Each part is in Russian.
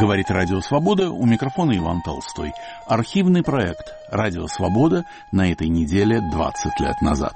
Говорит Радио Свобода, у микрофона Иван Толстой. Архивный проект Радио Свобода на этой неделе 20 лет назад.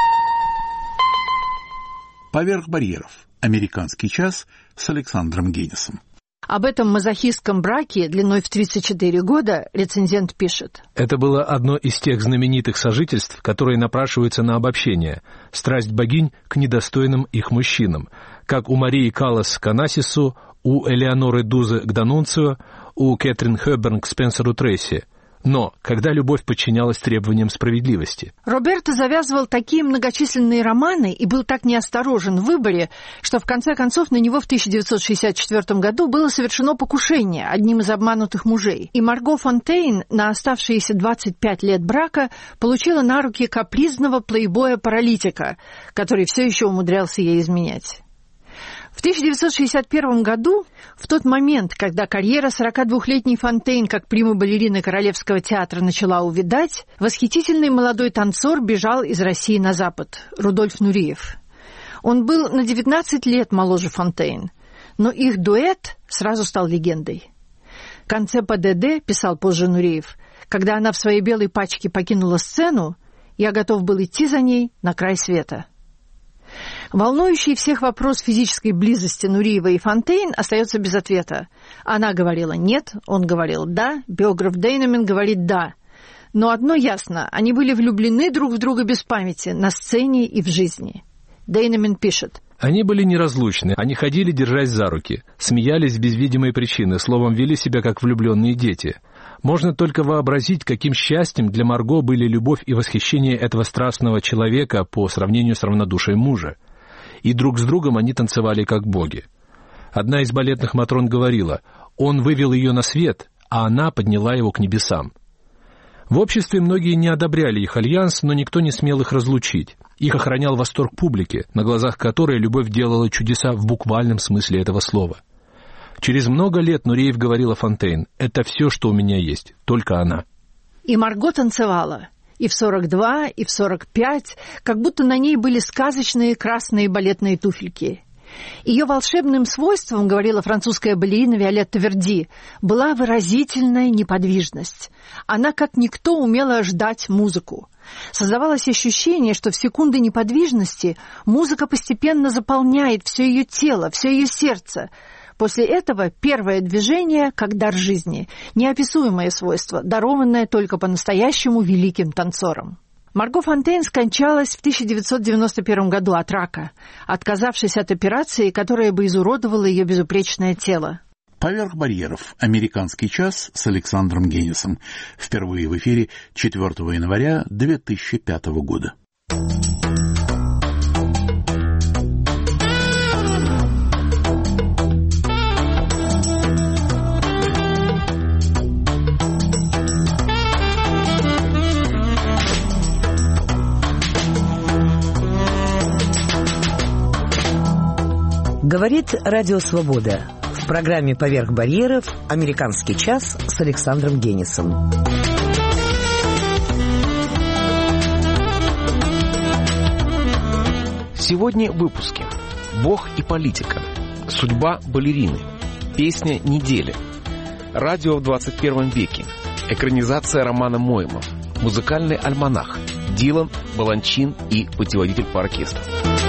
Поверх барьеров. Американский час с Александром Генисом. Об этом мазохистском браке длиной в 34 года рецензент пишет. Это было одно из тех знаменитых сожительств, которые напрашиваются на обобщение. Страсть богинь к недостойным их мужчинам. Как у Марии Каллас к Анасису, у Элеоноры Дузе к Данунцио, у Кэтрин Хэбберн к Спенсеру Трейси. Но когда любовь подчинялась требованиям справедливости. Роберто завязывал такие многочисленные романы и был так неосторожен в выборе, что в конце концов на него в 1964 году было совершено покушение одним из обманутых мужей. И Марго Фонтейн на оставшиеся 25 лет брака получила на руки капризного плейбоя-паралитика, который все еще умудрялся ей изменять. В 1961 году, в тот момент, когда карьера 42-летней Фонтейн как прима-балерины Королевского театра начала увядать, восхитительный молодой танцор бежал из России на Запад, Рудольф Нуриев. Он был на 19 лет моложе Фонтейн, но их дуэт сразу стал легендой. «Конце ПДД», писал позже Нуриев, «когда она в своей белой пачке покинула сцену, я готов был идти за ней на край света». Волнующий всех вопрос физической близости Нуриева и Фонтейн остается без ответа. Она говорила «нет», он говорил «да», биограф Дейнемен говорит «да». Но одно ясно, они были влюблены друг в друга без памяти, на сцене и в жизни. Дейнемен пишет. Они были неразлучны, они ходили, держась за руки, смеялись без видимой причины, словом, вели себя как влюбленные дети. Можно только вообразить, каким счастьем для Марго были любовь и восхищение этого страстного человека по сравнению с равнодушием мужа. И друг с другом они танцевали как боги. Одна из балетных матрон говорила, он вывел ее на свет, а она подняла его к небесам. В обществе многие не одобряли их альянс, но никто не смел их разлучить. Их охранял восторг публики, на глазах которой любовь делала чудеса в буквальном смысле этого слова. Через много лет Нуриев говорила Фонтейн, «Это все, что у меня есть, только она». И Марго танцевала. И в 42, и в 45, как будто на ней были сказочные красные балетные туфельки. Ее волшебным свойством, говорила французская балерина Виолетта Верди, была выразительная неподвижность. Она, как никто, умела ждать музыку. Создавалось ощущение, что в секунды неподвижности музыка постепенно заполняет все ее тело, все ее сердце. После этого первое движение, как дар жизни, неописуемое свойство, дарованное только по-настоящему великим танцорам. Марго Фонтейн скончалась в 1991 году от рака, отказавшись от операции, которая бы изуродовала ее безупречное тело. «Поверх барьеров. Американский час» с Александром Генисом. Впервые в эфире 4 января 2005 года. Говорит Радио Свобода. В программе «Поверх барьеров» «Американский час» с Александром Генисом. Сегодня в выпуске. Бог и политика. Судьба балерины. Песня недели. Радио в 21 веке. Экранизация романа Мойма. Музыкальный альманах. Дилан, Баланчин и путеводитель по оркестру.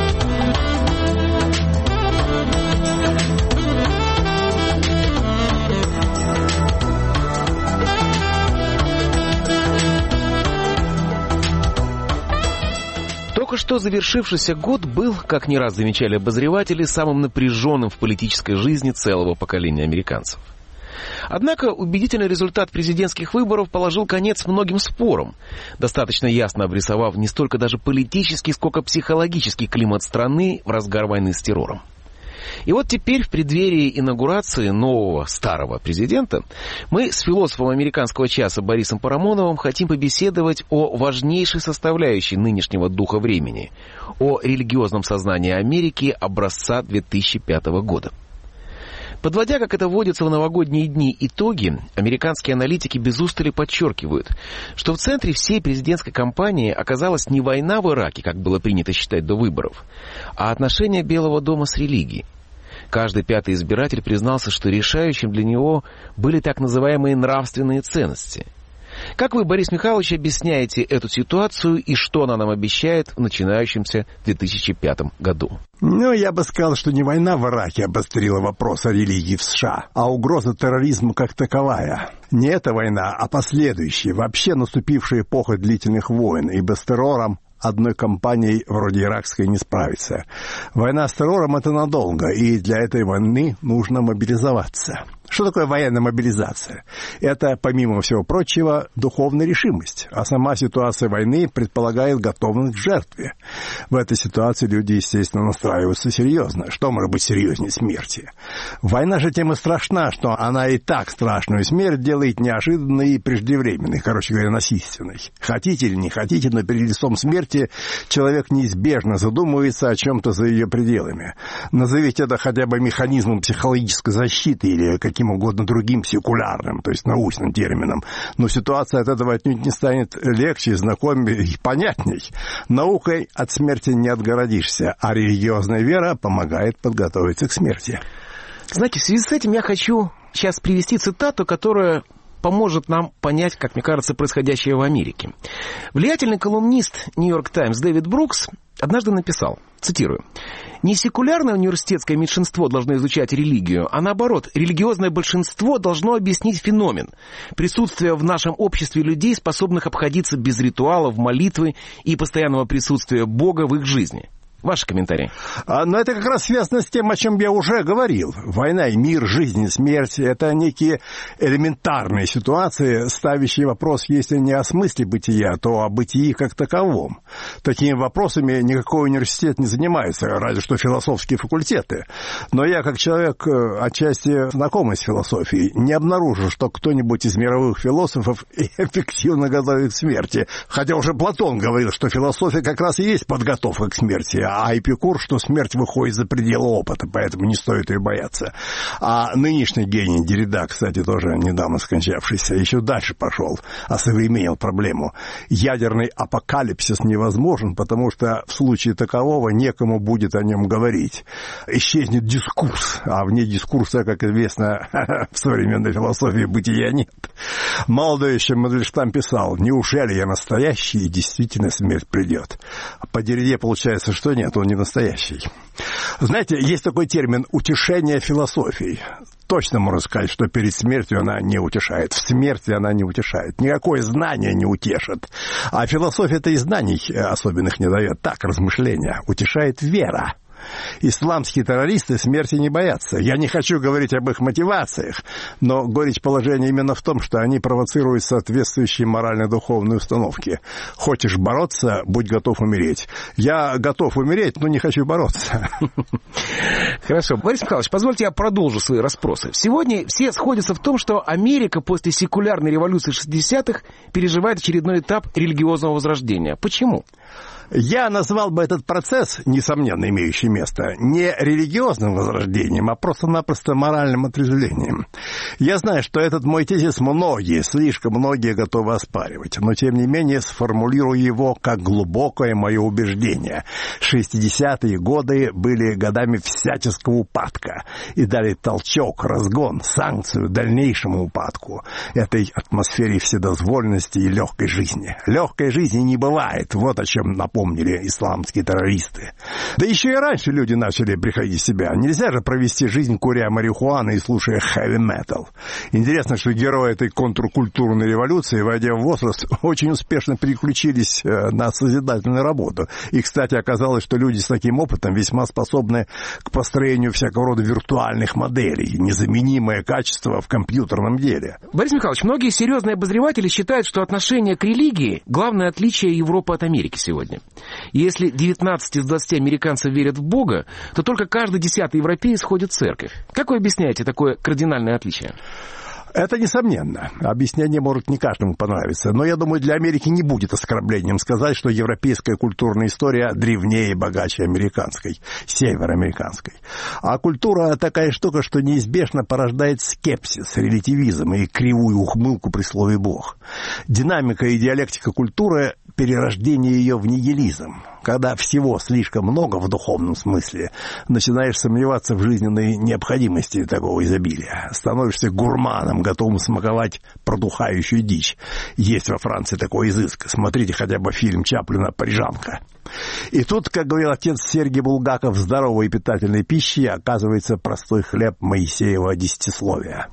Только что завершившийся год был, как не раз замечали обозреватели, самым напряженным в политической жизни целого поколения американцев. Однако убедительный результат президентских выборов положил конец многим спорам, достаточно ясно обрисовав не столько даже политический, сколько психологический климат страны в разгар войны с террором. И вот теперь, в преддверии инаугурации нового старого президента, мы с философом американского часа Борисом Парамоновым хотим побеседовать о важнейшей составляющей нынешнего духа времени, о религиозном сознании Америки образца 2005 года. Подводя, как это водится в новогодние дни, итоги, американские аналитики без устали подчеркивают, что в центре всей президентской кампании оказалась не война в Ираке, как было принято считать до выборов, а отношения Белого дома с религией. Каждый пятый избиратель признался, что решающим для него были так называемые нравственные ценности. Как вы, Борис Михайлович, объясняете эту ситуацию и что она нам обещает в начинающемся 2005 году? Я бы сказал, что не война в Ираке обострила вопрос о религии в США, а угроза терроризма как таковая. Не эта война, а последующая, вообще наступившая эпоха длительных войн, ибо с террором одной кампанией вроде иракской не справится. Война с террором — это надолго, и для этой войны нужно мобилизоваться. Что такое военная мобилизация? Это, помимо всего прочего, духовная решимость. А сама ситуация войны предполагает готовность к жертве. В этой ситуации люди, естественно, настраиваются серьезно. Что может быть серьезнее смерти? Война же тем и страшна, что она и так страшную смерть делает неожиданной и преждевременной, короче говоря, насильственной. Хотите или не хотите, но перед лицом смерти человек неизбежно задумывается о чем-то за ее пределами. Назовите это хотя бы механизмом психологической защиты или каким угодно другим секулярным, то есть научным термином. Но ситуация от этого отнюдь не станет легче, знакомее и понятней. Наукой от смерти не отгородишься, а религиозная вера помогает подготовиться к смерти. Знаете, в связи с этим я хочу сейчас привести цитату, которая поможет нам понять, как мне кажется, происходящее в Америке. Влиятельный колумнист «Нью-Йорк Таймс» Дэвид Брукс однажды написал, цитирую: «Не секулярное университетское меньшинство должно изучать религию, а наоборот, религиозное большинство должно объяснить феномен присутствия в нашем обществе людей, способных обходиться без ритуалов, молитвы и постоянного присутствия Бога в их жизни». Ваши комментарии. Но это как раз связано с тем, о чем я уже говорил. Война и мир, жизнь и смерть — это некие элементарные ситуации, ставящие вопрос, если не о смысле бытия, то о бытии как таковом. Такими вопросами никакой университет не занимается, разве что философские факультеты. Но я, как человек, отчасти знакомый с философией, не обнаружил, что кто-нибудь из мировых философов эффективно готовит к смерти. Хотя уже Платон говорил, что философия как раз и есть подготовка к смерти, а Эпикур, что смерть выходит за пределы опыта, поэтому не стоит ее бояться. А нынешний гений Деррида, кстати, тоже недавно скончавшийся, еще дальше пошел, осовременил проблему. Ядерный апокалипсис невозможен, потому что в случае такового некому будет о нем говорить. Исчезнет дискурс, а вне дискурса, как известно, в современной философии бытия нет. Молодой еще Мандельштам писал: «Неужели я настоящий, и действительно смерть придет?» По Дерриде получается, что нет, он не настоящий. Знаете, есть такой термин «утешение философии». Точно можно сказать, что перед смертью она не утешает. В смерти она не утешает. Никакое знание не утешит. А философия-то и знаний особенных не дает. Так, размышления. Утешает вера. Исламские террористы смерти не боятся. Я не хочу говорить об их мотивациях, но горечь положения именно в том, что они провоцируют соответствующие морально-духовные установки. Хочешь бороться, будь готов умереть. Я готов умереть, но не хочу бороться. Хорошо. Борис Михайлович, позвольте я продолжу свои расспросы. Сегодня все сходятся в том, что Америка после секулярной революции 60-х переживает очередной этап религиозного возрождения. Почему? Я назвал бы этот процесс, несомненно имеющий место, не религиозным возрождением, а просто-напросто моральным отрезвлением. Я знаю, что этот мой тезис многие, слишком многие готовы оспаривать, но тем не менее сформулирую его как глубокое мое убеждение. 60-е годы были годами всяческого упадка и дали толчок, разгон, санкцию дальнейшему упадку этой атмосфере вседозволенности и легкой жизни. Легкой жизни не бывает, вот о чем напомнили исламские террористы. Да еще и раньше люди начали приходить в себя. Нельзя же провести жизнь, куря марихуану и слушая хэви-метал. Интересно, что герои этой контркультурной революции, войдя в возраст, очень успешно переключились на созидательную работу. И, кстати, оказалось, что люди с таким опытом весьма способны к построению всякого рода виртуальных моделей. Незаменимое качество в компьютерном деле. Борис Михайлович, многие серьезные обозреватели считают, что отношение к религии – главное отличие Европы от Америки сегодня. Если 19 из 20 американцев верят в Бога, то только каждый 10-й европеец ходит в церковь. Как вы объясняете такое кардинальное отличие? Это несомненно. Объяснение может не каждому понравиться. Но я думаю, для Америки не будет оскорблением сказать, что европейская культурная история древнее и богаче американской, североамериканской. А культура такая штука, что неизбежно порождает скепсис, релятивизм и кривую ухмылку при слове «Бог». Динамика и диалектика культуры – перерождение ее в нигилизм. Когда всего слишком много в духовном смысле, начинаешь сомневаться в жизненной необходимости такого изобилия. Становишься гурманом, готовым смаковать продухающую дичь. Есть во Франции такой изыск. Смотрите хотя бы фильм Чаплина «Парижанка». И тут, как говорил отец Сергий Булгаков, здоровой и питательной пищей оказывается простой хлеб Моисеева десятисловия.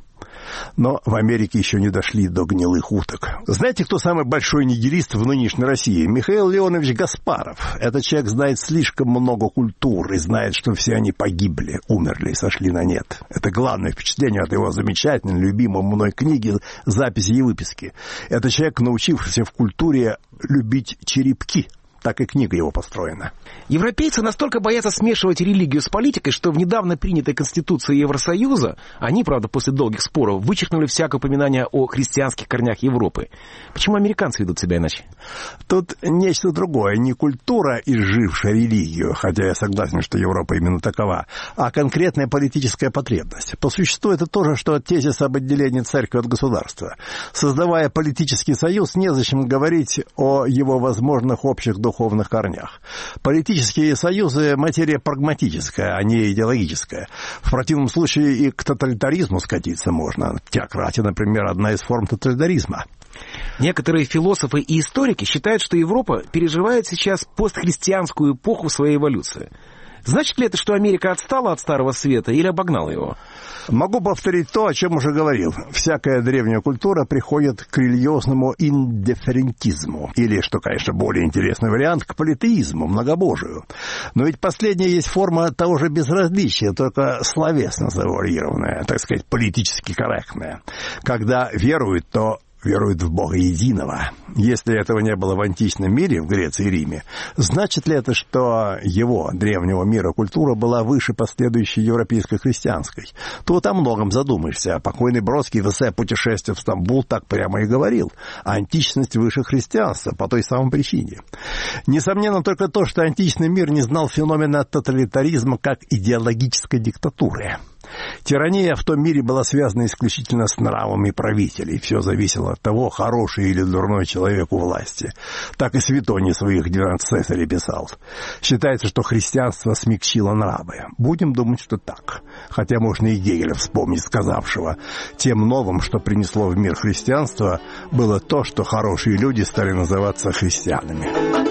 Но в Америке еще не дошли до гнилых уток. Знаете, кто самый большой нигилист в нынешней России? Михаил Леонович Гаспаров. Этот человек знает слишком много культур и знает, что все они погибли, умерли и сошли на нет. Это главное впечатление от его замечательной, любимой мной книги «Записи и выписки». Это человек, научившийся в культуре любить черепки. Так и книга его построена. Европейцы настолько боятся смешивать религию с политикой, что в недавно принятой Конституции Евросоюза, они, правда, после долгих споров, вычеркнули всякое упоминание о христианских корнях Европы. Почему американцы ведут себя иначе? Тут нечто другое. Не культура, изжившая религию, хотя я согласен, что Европа именно такова, а конкретная политическая потребность. По существу это то же, что тезис об отделении церкви от государства. Создавая политический союз, незачем говорить о его возможных общих духовных корнях. Политические союзы – материя прагматическая, а не идеологическая. В противном случае и к тоталитаризму скатиться можно. Теократия, например, одна из форм тоталитаризма. Некоторые философы и историки считают, что Европа переживает сейчас постхристианскую эпоху в своей эволюции. Значит ли это, что Америка отстала от Старого Света или обогнала его? Могу повторить то, о чем уже говорил. Всякая древняя культура приходит к религиозному индифферентизму. Или, что, конечно, более интересный вариант, к политеизму, многобожию. Но ведь последняя есть форма того же безразличия, только словесно завуалированная, так сказать, политически корректная. Когда веруют, то веруют в Бога единого. Если этого не было в античном мире, в Греции и Риме, значит ли это, что его, древнего мира, культура была выше последующей европейской христианской? Тут о многом задумаешься. Покойный Бродский в эссе «Путешествие в Стамбул» так прямо и говорил. Античность выше христианства по той самой причине. Несомненно только то, что античный мир не знал феномена тоталитаризма как идеологической диктатуры. Тирания в том мире была связана исключительно с нравами правителей. Все зависело от того, хороший или дурной человек у власти. Так и Светоний своих 12 цесарей писал. Считается, что христианство смягчило нравы. Будем думать, что так. Хотя можно и Гегеля вспомнить, сказавшего: тем новым, что принесло в мир христианство, было то, что хорошие люди стали называться христианами.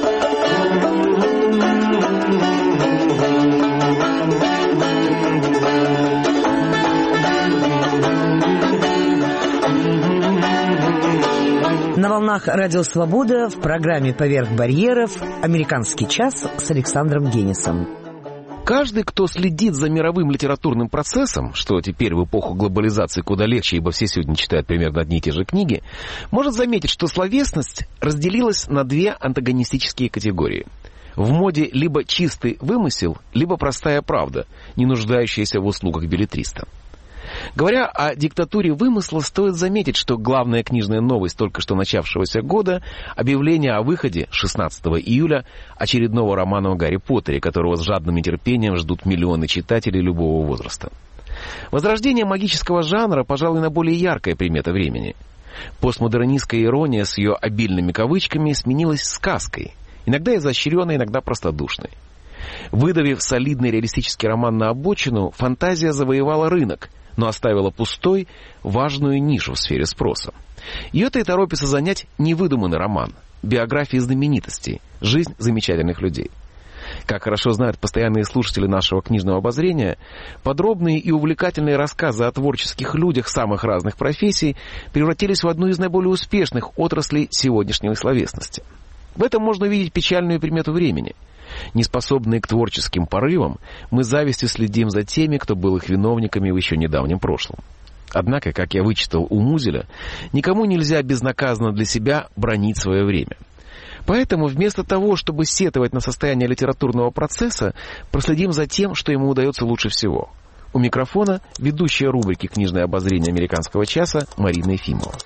На волнах «Радио Свобода» в программе «Поверх барьеров» «Американский час» с Александром Генисом. Каждый, кто следит за мировым литературным процессом, что теперь в эпоху глобализации куда легче, ибо все сегодня читают примерно одни и те же книги, может заметить, что словесность разделилась на две антагонистические категории. В моде либо чистый вымысел, либо простая правда, не нуждающаяся в услугах беллетриста. Говоря о диктатуре вымысла, стоит заметить, что главная книжная новость только что начавшегося года — объявление о выходе 16 июля очередного романа о Гарри Поттере, которого с жадным нетерпением ждут миллионы читателей любого возраста. Возрождение магического жанра, пожалуй, наиболее яркая примета времени. Постмодернистская ирония с ее обильными кавычками сменилась сказкой, иногда изощренной, иногда простодушной. Выдавив солидный реалистический роман на обочину, фантазия завоевала рынок, но оставила пустой важную нишу в сфере спроса. Ее-то и торопится занять невыдуманный роман, биографии знаменитостей, жизнь замечательных людей. Как хорошо знают постоянные слушатели нашего книжного обозрения, подробные и увлекательные рассказы о творческих людях самых разных профессий превратились в одну из наиболее успешных отраслей сегодняшней словесности. В этом можно увидеть печальную примету времени. Неспособные к творческим порывам, мы с завистью следим за теми, кто был их виновниками в еще недавнем прошлом. Однако, как я вычитал у Музеля, никому нельзя безнаказанно для себя бранить свое время. Поэтому вместо того, чтобы сетовать на состояние литературного процесса, проследим за тем, что ему удается лучше всего. У микрофона ведущая рубрики «Книжное обозрение американского часа» Марина Ефимова.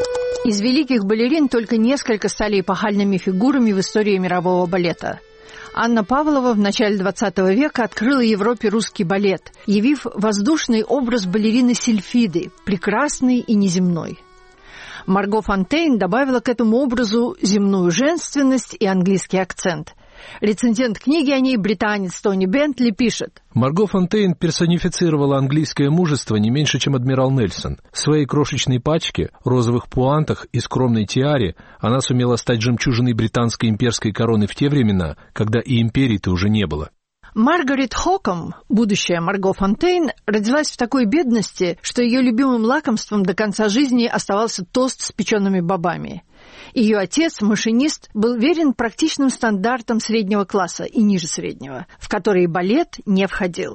Из великих балерин только несколько стали эпохальными фигурами в истории мирового балета. Анна Павлова в начале XX века открыла Европе русский балет, явив воздушный образ балерины Сильфиды, прекрасной и неземной. Марго Фонтейн добавила к этому образу земную женственность и английский акцент. Рецензент книги о ней, британец Тони Бентли, пишет: Марго Фонтейн персонифицировала английское мужество не меньше, чем адмирал Нельсон. В своей крошечной пачке, розовых пуантах и скромной тиаре она сумела стать жемчужиной британской имперской короны в те времена, когда и империи-то уже не было. Маргарет Хоком, будущая Марго Фонтейн, родилась в такой бедности, что ее любимым лакомством до конца жизни оставался тост с печеными бобами. Ее отец, машинист, был верен практичным стандартам среднего класса и ниже среднего, в которые балет не входил.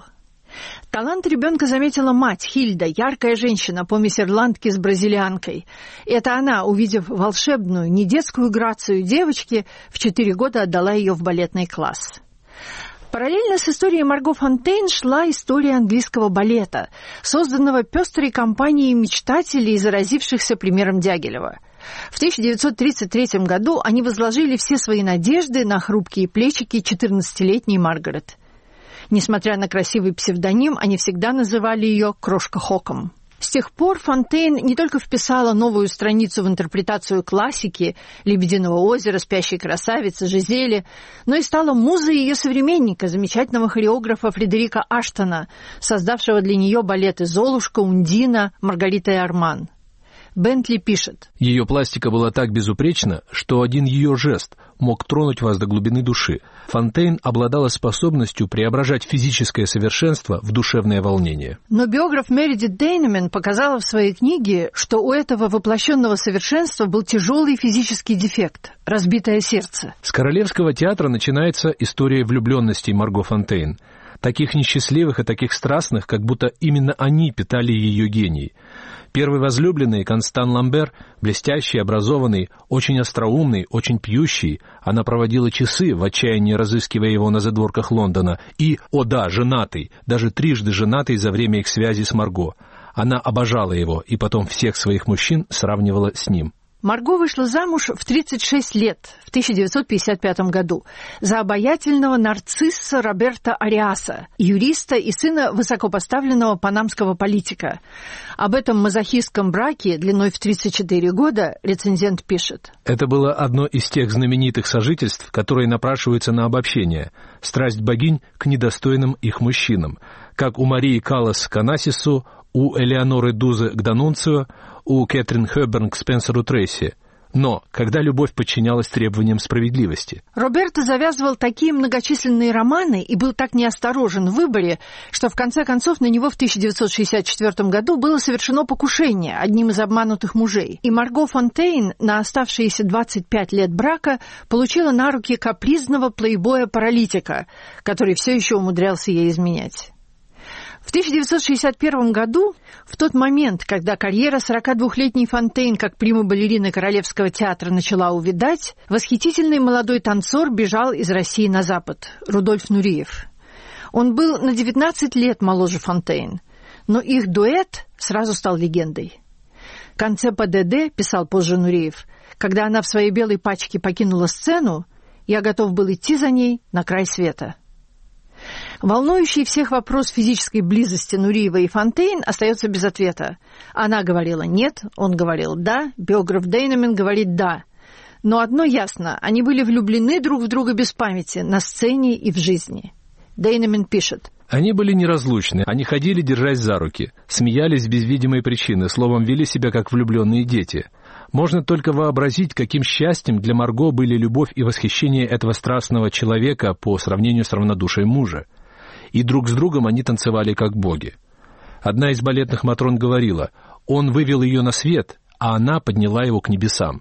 Талант ребенка заметила мать, Хильда, яркая женщина, помесь ирландки с бразильянкой. Это она, увидев волшебную, не детскую грацию девочки, в 4 года отдала ее в балетный класс. Параллельно с историей Марго Фонтейн шла история английского балета, созданного пестрой компанией мечтателей, заразившихся примером Дягилева. В 1933 году они возложили все свои надежды на хрупкие плечики 14-летней Маргарет. Несмотря на красивый псевдоним, они всегда называли ее «Крошка Хоком». С тех пор Фонтейн не только вписала новую страницу в интерпретацию классики «Лебединого озера», «Спящей красавицы», «Жизели», но и стала музой ее современника, замечательного хореографа Фредерика Аштона, создавшего для нее балеты «Золушка», «Ундина», «Маргарита и Арман». Бентли пишет: Ее пластика была так безупречна, что один ее жест мог тронуть вас до глубины души. Фонтейн обладала способностью преображать физическое совершенство в душевное волнение. Но биограф Мередит Дейнемен показала в своей книге, что у этого воплощенного совершенства был тяжелый физический дефект – разбитое сердце. С Королевского театра начинается история влюбленностей Марго Фонтейн. Таких несчастливых и таких страстных, как будто именно они питали ее гений. Первый возлюбленный, Констан Ламбер, блестящий, образованный, очень остроумный, очень пьющий. Она проводила часы, в отчаянии разыскивая его на задворках Лондона. И, о да, женатый, даже трижды женатый за время их связи с Марго. Она обожала его и потом всех своих мужчин сравнивала с ним. Марго вышла замуж в 36 лет, в 1955 году, за обаятельного нарцисса Роберто Ариаса, юриста и сына высокопоставленного панамского политика. Об этом мазохистском браке длиной в 34 года рецензент пишет: Это было одно из тех знаменитых сожительств, которые напрашиваются на обобщение. Страсть богинь к недостойным их мужчинам, как у Марии Каллас к Анасису, у Элеоноры Дузе к Данунцио, у Кэтрин Хэбберн к Спенсеру Трейси. Но когда любовь подчинялась требованиям справедливости. Роберто завязывал такие многочисленные романы и был так неосторожен в выборе, что в конце концов на него в 1964 году было совершено покушение одним из обманутых мужей. И Марго Фонтейн на оставшиеся 25 лет брака получила на руки капризного плейбоя-паралитика, который все еще умудрялся ей изменять. В 1961 году, в тот момент, когда карьера 42-летней Фонтейн как прима-балерины Королевского театра начала увядать, восхитительный молодой танцор бежал из России на Запад, Рудольф Нуриев. Он был на 19 лет моложе Фонтейн, но их дуэт сразу стал легендой. «Концепа ДД», писал позже Нуриев, когда она в своей белой пачке покинула сцену, я готов был идти за ней на край света. Волнующий всех вопрос физической близости Нуриева и Фонтейн остается без ответа. Она говорила «нет», он говорил «да», биограф Дейнемен говорит «да». Но одно ясно – они были влюблены друг в друга без памяти, на сцене и в жизни. Дейнемен пишет: Они были неразлучны, они ходили, держась за руки, смеялись без видимой причины, словом, вели себя как влюбленные дети. Можно только вообразить, каким счастьем для Марго были любовь и восхищение этого страстного человека по сравнению с равнодушием мужа. И друг с другом они танцевали как боги. Одна из балетных матрон говорила: «Он вывел ее на свет, а она подняла его к небесам».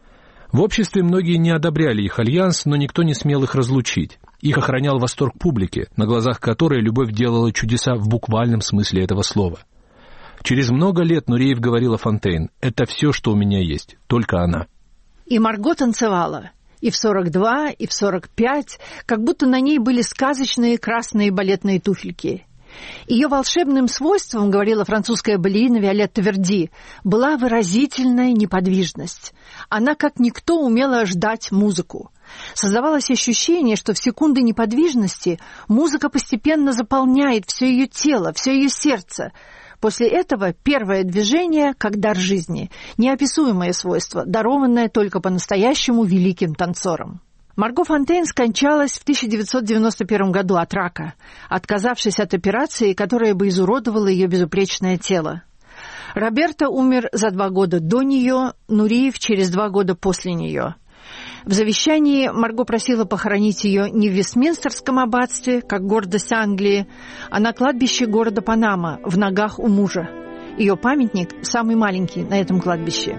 В обществе многие не одобряли их альянс, но никто не смел их разлучить. Их охранял восторг публики, на глазах которой любовь делала чудеса в буквальном смысле этого слова. Через много лет Нуриев говорила Фонтейн: «Это все, что у меня есть, только она». И Марго танцевала. И в 42, и в 45, как будто на ней были сказочные красные балетные туфельки. Ее волшебным свойством, говорила французская балерина Виолетта Верди, была выразительная неподвижность. Она, как никто, умела ждать музыку. Создавалось ощущение, что в секунды неподвижности музыка постепенно заполняет все ее тело, все ее сердце. После этого первое движение, как дар жизни, неописуемое свойство, дарованное только по-настоящему великим танцорам. Марго Фонтейн скончалась в 1991 году от рака, отказавшись от операции, которая бы изуродовала ее безупречное тело. Роберто умер за 2 года до нее, Нуриев через 2 года после нее. В завещании Марго просила похоронить ее не в Вестминстерском аббатстве, как гордость Англии, а на кладбище города Панама, в ногах у мужа. Ее памятник самый маленький на этом кладбище.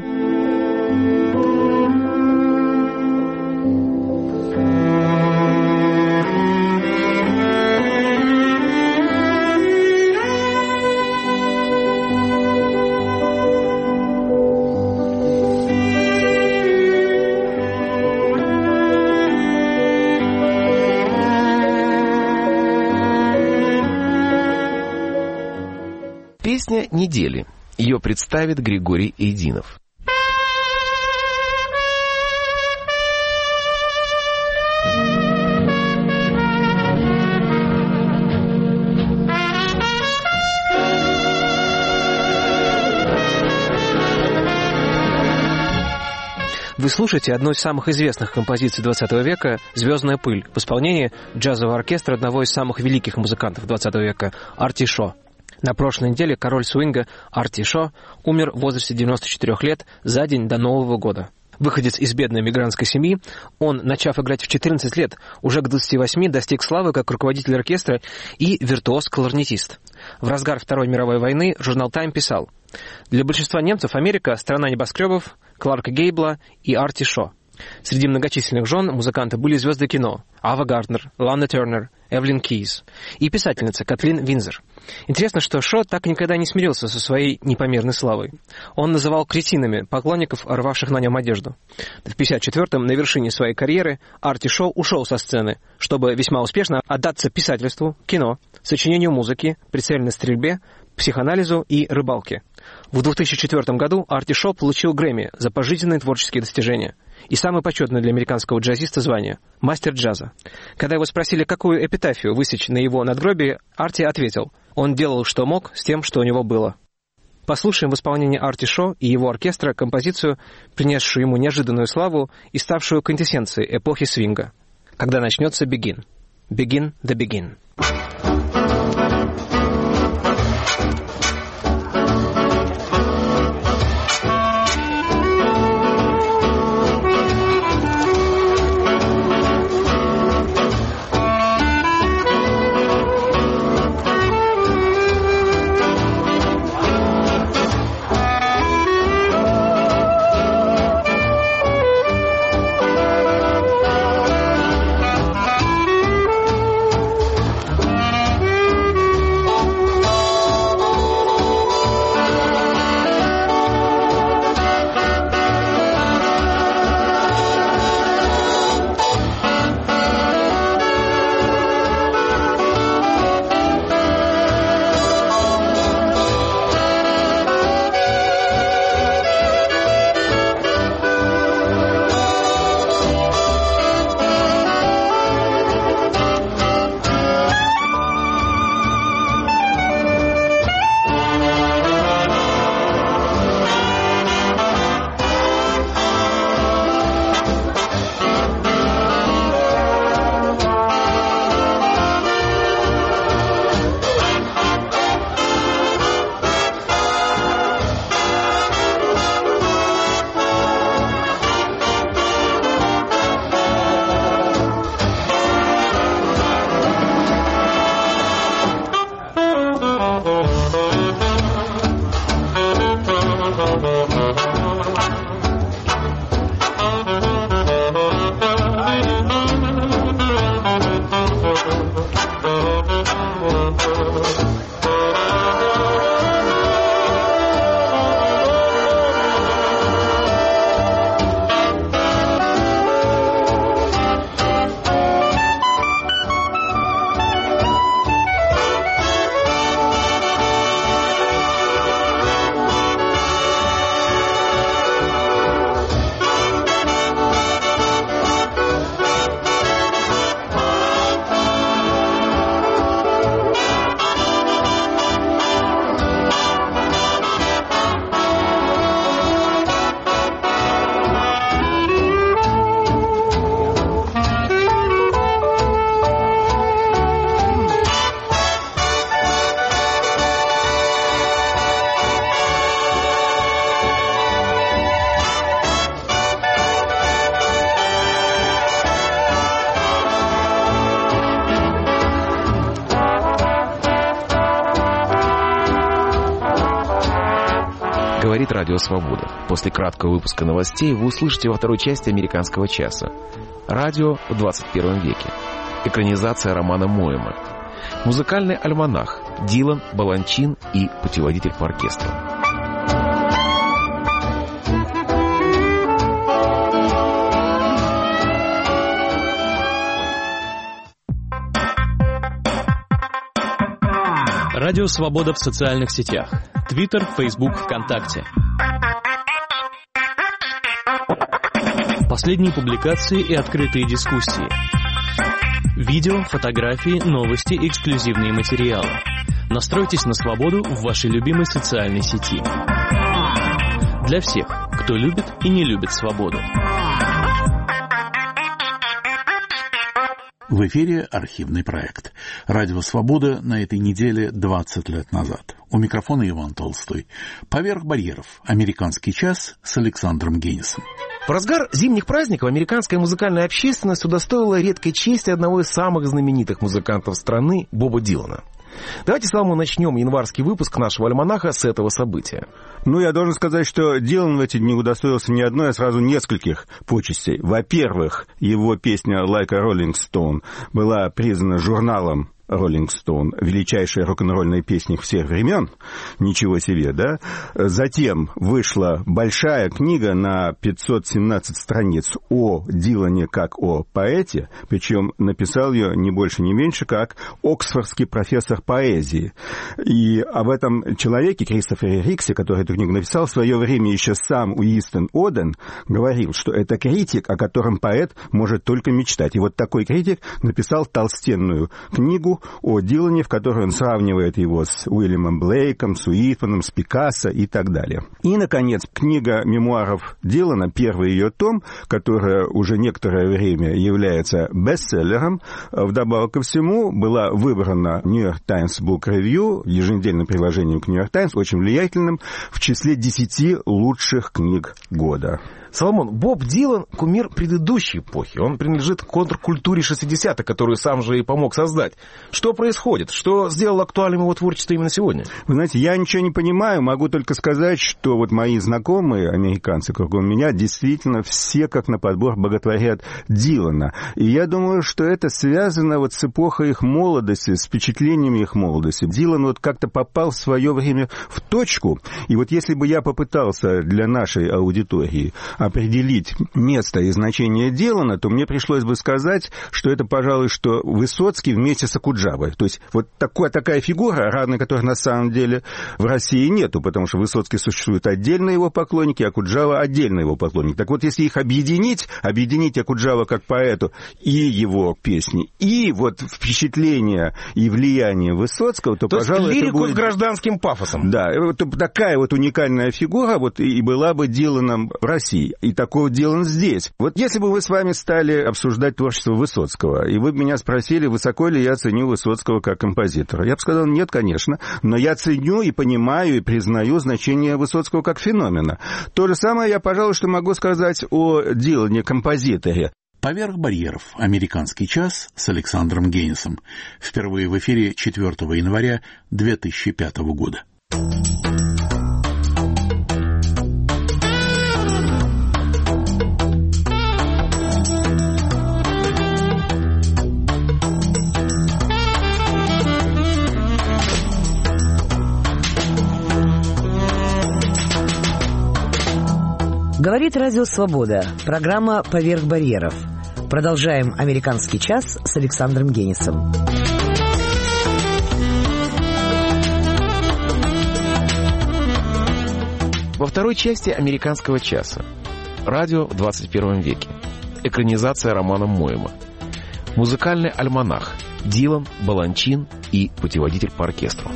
Песня недели. Ее представит Григорий Эйдинов. Вы слушаете одну из самых известных композиций XX века «Звездная пыль» в исполнении джазового оркестра одного из самых великих музыкантов XX века Арти Шо. На прошлой неделе король свинга Арти Шо умер в возрасте 94 лет за день до Нового года. Выходец из бедной мигрантской семьи, он, начав играть в 14 лет, уже к 28 достиг славы как руководитель оркестра и виртуоз-кларнетист. В разгар Второй мировой войны журнал «Тайм» писал: «Для большинства немцев Америка – страна небоскребов, Кларка Гейбла и Арти Шо. Среди многочисленных жен музыканты были звезды кино – Ава Гарднер, Лана Тернер, Эвелин Кейс и писательница Катлин Винзер. Интересно, что Шо так никогда не смирился со своей непомерной славой. Он называл кретинами поклонников, рвавших на нем одежду. В 1954-м, на вершине своей карьеры, Арти Шо ушел со сцены, чтобы весьма успешно отдаться писательству, кино, сочинению музыки, прицельной стрельбе, психоанализу и рыбалке. В 2004 году Арти Шо получил Грэмми за пожизненные творческие достижения и самое почетное для американского джазиста звание – мастер джаза. Когда его спросили, какую эпитафию высечь на его надгробии, Арти ответил: он делал, что мог, с тем, что у него было. Послушаем в исполнении Арти Шо и его оркестра композицию, принесшую ему неожиданную славу и ставшую квинтэссенцией эпохи свинга. Когда начнется «Begin». «Begin the Begin». говорит Радио Свобода. После краткого выпуска новостей вы услышите во второй части «Американского часа». Радио в 21 веке. Экранизация романа Моэма. Музыкальный альманах. Дилан, Баланчин и путеводитель по оркестру. Радио Свобода в социальных сетях. Твиттер, Фейсбук, ВКонтакте. Последние публикации и открытые дискуссии. Видео, фотографии, новости, эксклюзивные материалы. Настройтесь на свободу в вашей любимой социальной сети. Для всех, кто любит и не любит свободу. В эфире архивный проект. Радио «Свобода» на этой неделе 20 лет назад. У микрофона Иван Толстой. «Поверх барьеров. Американский час» с Александром Генисом. В разгар зимних праздников американская музыкальная общественность удостоила редкой чести одного из самых знаменитых музыкантов страны Боба Дилана. Давайте с вами начнем январский выпуск нашего альманаха с этого события. Я должен сказать, что Дилан в эти дни удостоился не одной, а сразу нескольких почестей. Во-первых, его песня «Like a Rolling Stone» была признана журналом Rolling Stone величайшей рок-н-ролльной песней всех времен. Ничего себе, да? Затем вышла большая книга на 517 страниц о Дилане как о поэте, причем написал ее не больше, не меньше, как оксфордский профессор поэзии. И об этом человеке, Кристофере Риксе, который эту книгу написал, в свое время еще сам Уистон Оден говорил, что это критик, о котором поэт может только мечтать. И вот такой критик написал толстенную книгу о Дилане, в которой он сравнивает его с Уильямом Блейком, с Уитманом, с Пикассо и так далее. И, наконец, книга мемуаров Дилана, первый ее том, которая уже некоторое время является бестселлером, вдобавок ко всему, была выбрана New York Times Book Review, еженедельным приложением к New York Times, очень влиятельным, в числе 10 лучших книг года. Соломон, Боб Дилан – кумир предыдущей эпохи. Он принадлежит к контркультуре 60-х, которую сам же и помог создать. Что происходит? Что сделало актуальным его творчество именно сегодня? Вы знаете, я ничего не понимаю. Могу только сказать, что вот мои знакомые, американцы кругом меня, действительно все как на подбор боготворят Дилана. И я думаю, что это связано вот с эпохой их молодости, с впечатлениями их молодости. Дилан вот как-то попал в свое время в точку. И вот если бы я попытался для нашей аудитории определить место и значение Дилана, то мне пришлось бы сказать, что это, пожалуй, что Высоцкий вместе с Окуджавой. То есть вот такая фигура, равной которой на самом деле в России нету, потому что Высоцкий существует отдельно его поклонники, а Окуджава отдельно его поклонники. Так вот, если их объединить Окуджава как поэту и его песни, и вот впечатление и влияние Высоцкого, то пожалуй, лирику это будет с гражданским пафосом. Да, вот такая вот уникальная фигура вот и была бы Диланом в России. И такого Дилан здесь. Вот если бы мы с вами стали обсуждать творчество Высоцкого, и вы бы меня спросили, высоко ли я ценю Высоцкого как композитора, я бы сказал, нет, конечно, но я ценю и понимаю и признаю значение Высоцкого как феномена. То же самое я, пожалуй, что могу сказать о Дилане, композиторе. «Поверх барьеров. Американский час» с Александром Генисом. Впервые в эфире 4 января 2005 года. Говорит Радио Свобода. Программа «Поверх барьеров». Продолжаем «Американский час» с Александром Генисом. Во второй части «Американского часа». Радио в 21 веке. Экранизация романа Моэма. Музыкальный альманах. Дилан, Баланчин и путеводитель по оркестру.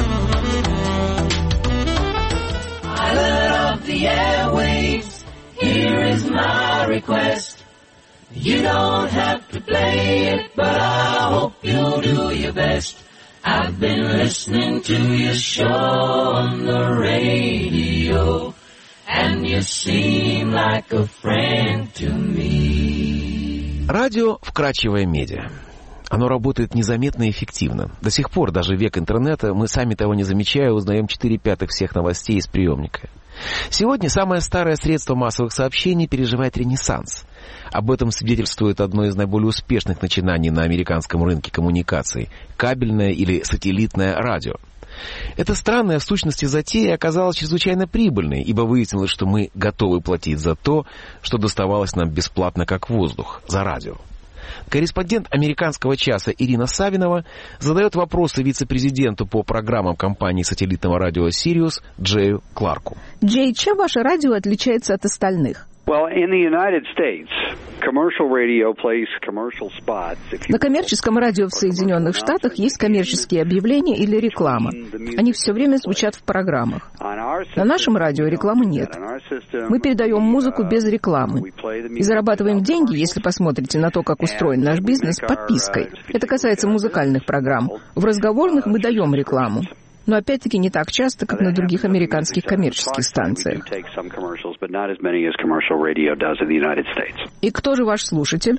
The airwaves, here is my request. You don't have to play it, but I hope you'll do your best. I've been listening to your show on the radio, and you seem like a friend to me. Радио — вкрадчивая медиа. Оно работает незаметно и эффективно. До сих пор, даже в век интернета, мы сами того не замечая, узнаем 4/5 всех новостей из приемника. Сегодня самое старое средство массовых сообщений переживает ренессанс. Об этом свидетельствует одно из наиболее успешных начинаний на американском рынке коммуникаций – кабельное или сателлитное радио. Эта странная в сущности затея оказалась чрезвычайно прибыльной, ибо выяснилось, что мы готовы платить за то, что доставалось нам бесплатно как воздух, за радио. Корреспондент «Американского часа» Ирина Савинова задает вопросы вице-президенту по программам компании сателлитного радио «Сириус» Джею Кларку. Джей, чем ваше радио отличается от остальных? На коммерческом радио в Соединенных Штатах есть коммерческие объявления или реклама. Они все время звучат в программах. На нашем радио рекламы нет. Мы передаем музыку без рекламы. И зарабатываем деньги, если посмотрите на то, как устроен наш бизнес, подпиской. Это касается музыкальных программ. В разговорных мы даем рекламу. Но опять-таки не так часто, как на других американских коммерческих станциях. И кто же ваш слушатель?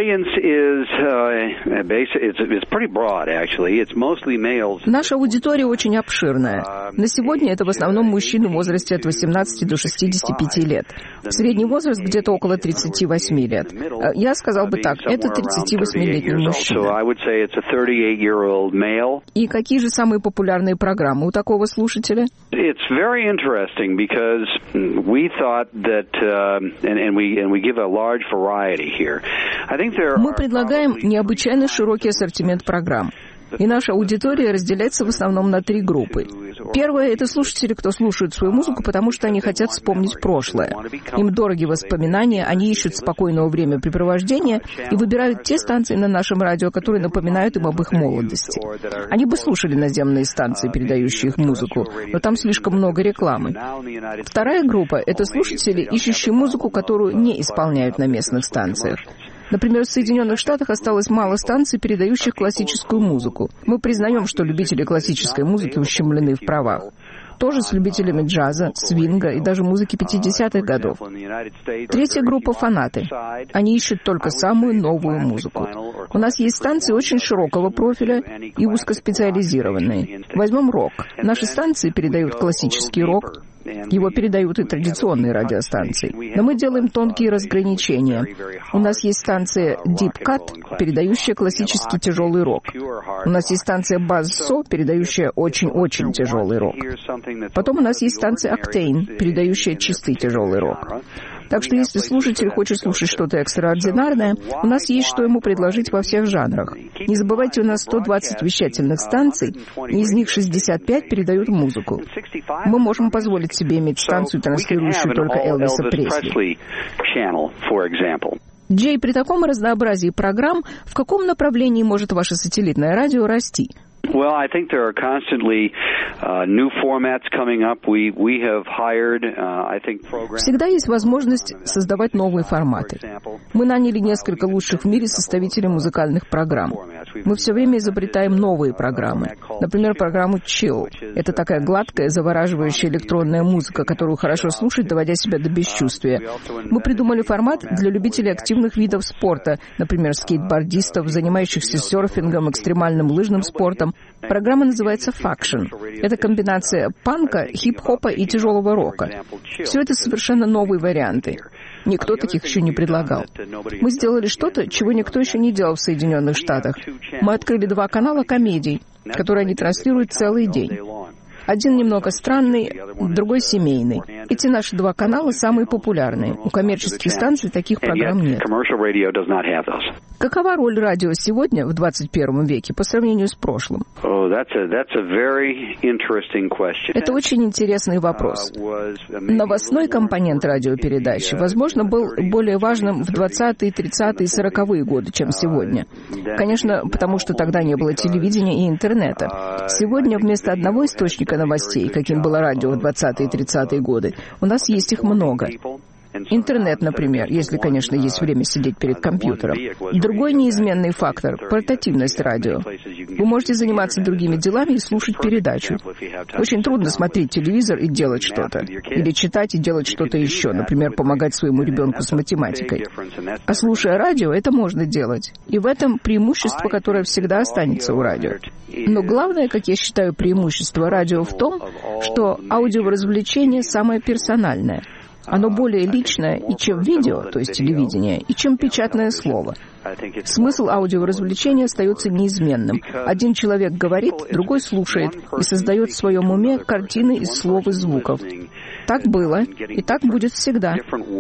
Наша аудитория очень обширная. На сегодня это в основном мужчины в возрасте от 18 до 65 лет. Средний возраст где-то около 38 лет. Я сказал бы так, это 38-летний мужчина. И какие же самые популярные программы у такого слушателя? It's very interesting because we thought that, and we give a large variety here. I think there Мы предлагаем необычайно широкий ассортимент программ. И наша аудитория разделяется в основном на 3 группы. Первое – это слушатели, кто слушает свою музыку, потому что они хотят вспомнить прошлое. Им дороги воспоминания, они ищут спокойного времяпрепровождения и выбирают те станции на нашем радио, которые напоминают им об их молодости. Они бы слушали наземные станции, передающие их музыку, но там слишком много рекламы. Вторая группа – это слушатели, ищущие музыку, которую не исполняют на местных станциях. Например, в Соединенных Штатах осталось мало станций, передающих классическую музыку. Мы признаем, что любители классической музыки ущемлены в правах. Тоже с любителями джаза, свинга и даже музыки 50-х годов. Третья группа — фанаты. Они ищут только самую новую музыку. У нас есть станции очень широкого профиля и узкоспециализированные. Возьмем рок. Наши станции передают классический рок. Его передают и традиционные радиостанции. Но мы делаем тонкие разграничения. У нас есть станция Deep Cut, передающая классический тяжелый рок. У нас есть станция Buzzsaw, передающая очень-очень тяжелый рок. Потом у нас есть станция Octane, передающая чистый тяжелый рок. Так что если слушатель хочет слушать что-то экстраординарное, у нас есть что ему предложить во всех жанрах. Не забывайте, у нас 120 вещательных станций, и из них 65 передают музыку. Мы можем позволить себе иметь станцию, транслирующую только Элвиса Пресли. Джей, при таком разнообразии программ, в каком направлении может ваше сателлитное радио расти? Well, I think there are constantly new formats coming up. We have hired, I think, programs. Всегда есть возможность создавать новые форматы. Мы наняли несколько лучших в мире составителей музыкальных программ. Мы все время изобретаем новые программы. Например, программу Chill. Это такая гладкая, завораживающая электронная музыка, которую хорошо слушать, доводя себя до бесчувствия. Мы придумали формат для любителей активных видов спорта, например, скейтбордистов, занимающихся серфингом, экстремальным лыжным спортом. Программа называется Faction. Это комбинация панка, хип-хопа и тяжелого рока. Все это совершенно новые варианты. Никто таких еще не предлагал. Мы сделали что-то, чего никто еще не делал в Соединенных Штатах. Мы открыли 2 канала комедий, которые они транслируют целый день. Один немного странный, другой семейный. Эти наши 2 канала самые популярные. У коммерческих станций таких программ нет. Какова роль радио сегодня, в 21 веке, по сравнению с прошлым? Это очень интересный вопрос. Новостной компонент радиопередачи, возможно, был более важным в 20-е, 30-е и 40-е годы, чем сегодня. Конечно, потому что тогда не было телевидения и интернета. Сегодня вместо одного источника новостей, каким было радио в 20-е и 30-е годы, у нас есть их много. Интернет, например, если, конечно, есть время сидеть перед компьютером. Другой неизменный фактор – портативность радио. Вы можете заниматься другими делами и слушать передачу. Очень трудно смотреть телевизор и делать что-то. Или читать и делать что-то еще, например, помогать своему ребенку с математикой. А слушая радио, это можно делать. И в этом преимущество, которое всегда останется у радио. Но главное, как я считаю, преимущество радио в том, что аудиоразвлечение самое персональное. Оно более личное и чем видео, то есть телевидение, и чем печатное слово. Смысл аудиоразвлечения остается неизменным. Один человек говорит, другой слушает и создает в своем уме картины из слов и звуков. Так было, и так будет всегда.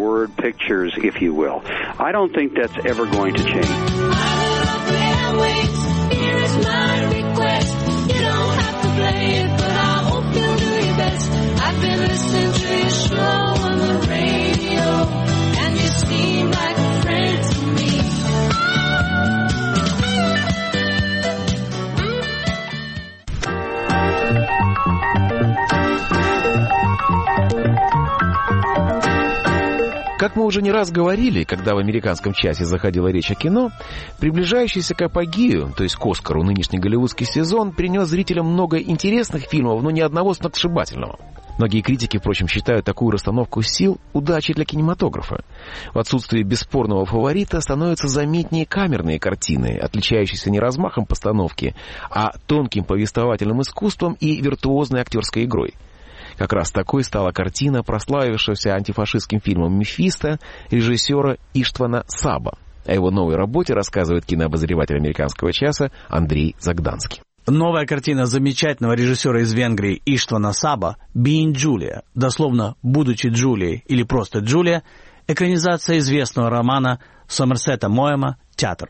Как мы уже не раз говорили, когда в американском часе заходила речь о кино, приближающийся к апогею, то есть к Оскару, нынешний голливудский сезон принес зрителям много интересных фильмов, но ни одного сногсшибательного. Многие критики, впрочем, считают такую расстановку сил удачей для кинематографа. В отсутствии бесспорного фаворита становятся заметнее камерные картины, отличающиеся не размахом постановки, а тонким повествовательным искусством и виртуозной актерской игрой. Как раз такой стала картина прославившегося антифашистским фильмом «Мефисто» режиссера Иштвана Саба. О его новой работе рассказывает кинообозреватель «Американского часа» Андрей Загданский. Новая картина замечательного режиссера из Венгрии Иштвана Саба «Being Julia», дословно «Будучи Джулией» или просто «Джулия», экранизация известного романа Сомерсета Моэма «Театр».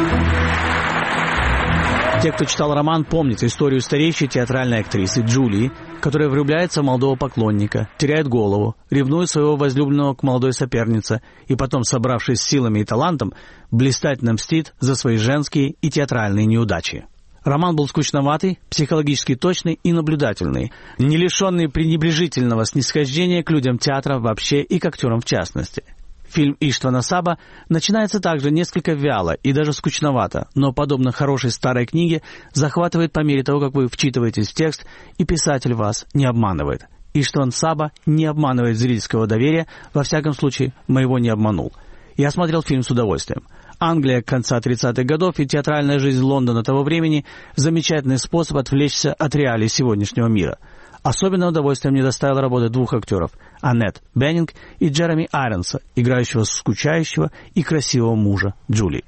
Те, кто читал роман, помнят историю стареющей театральной актрисы Джулии, которая влюбляется в молодого поклонника, теряет голову, ревнует своего возлюбленного к молодой сопернице и потом, собравшись силами и талантом, блистательно мстит за свои женские и театральные неудачи. Роман был скучноватый, психологически точный и наблюдательный, не лишенный пренебрежительного снисхождения к людям театра вообще и к актерам в частности. Фильм Иштвана Саба начинается также несколько вяло и даже скучновато, но, подобно хорошей старой книге, захватывает по мере того, как вы вчитываетесь в текст, и писатель вас не обманывает. Иштван Саба не обманывает зрительского доверия, во всяком случае, моего не обманул. Я смотрел фильм с удовольствием. Англия конца 30-х годов и театральная жизнь Лондона того времени – замечательный способ отвлечься от реалий сегодняшнего мира. Особенное удовольствие мне доставила работа двух актеров – Аннет Беннинг и Джереми Айронса, играющего скучающего и красивого мужа Джулии.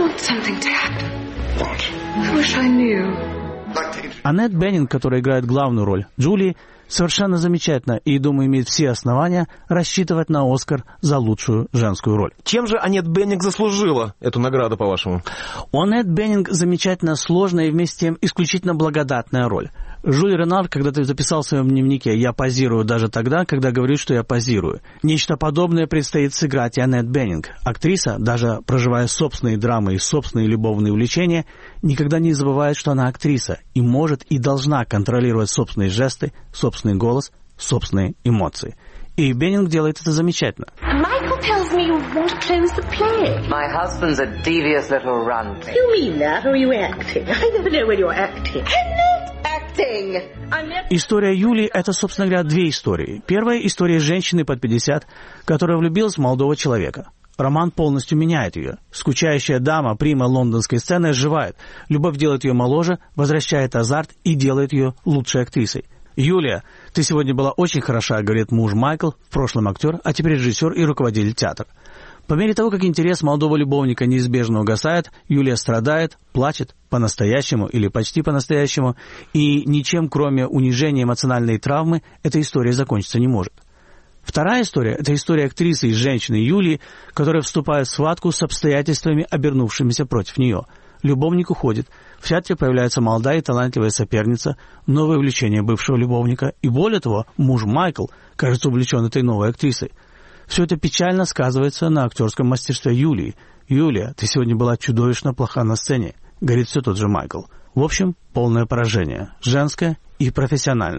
Аннет Беннинг, которая играет главную роль Джулии, совершенно замечательно и, думаю, имеет все основания рассчитывать на «Оскар» за лучшую женскую роль. Чем же Аннет Беннинг заслужила эту награду, по-вашему? У Аннет Беннинг замечательно сложная и вместе с тем исключительно благодатная роль. Жюль Ренар когда-то записал в своем дневнике «Я позирую даже тогда, когда говорю, что я позирую». Нечто подобное предстоит сыграть и Аннет Беннинг. Актриса, даже проживая собственные драмы и собственные любовные увлечения, никогда не забывает, что она актриса и может и должна контролировать собственные жесты, собственный голос, собственные эмоции. И Беннинг делает это замечательно. Michael tells me you want to close the play. My husband's a devious little runt. You mean that, or are you acting? I never know when you're acting. I'm not acting. История Юлии – это, собственно говоря, две истории. Первая – история женщины под 50, которая влюбилась в молодого человека. Роман полностью меняет ее. Скучающая дама, прима лондонской сцены, оживает. Любовь делает ее моложе, возвращает азарт и делает ее лучшей актрисой. «Юлия, ты сегодня была очень хороша», — говорит муж Майкл, в прошлом актер, а теперь режиссер и руководитель театра. По мере того, как интерес молодого любовника неизбежно угасает, Юлия страдает, плачет по-настоящему или почти по-настоящему, и ничем, кроме унижения эмоциональной травмы, эта история закончиться не может. Вторая история – это история актрисы и женщины Юлии, которая вступает в схватку с обстоятельствами, обернувшимися против нее. Любовник уходит, в театре появляется молодая и талантливая соперница, новое увлечение бывшего любовника, и более того, муж Майкл кажется увлечен этой новой актрисой. Все это печально сказывается на актерском мастерстве Юлии. «Юлия, ты сегодня была чудовищно плоха на сцене», — говорит все тот же Майкл. В общем, полное поражение, женское и профессиональное.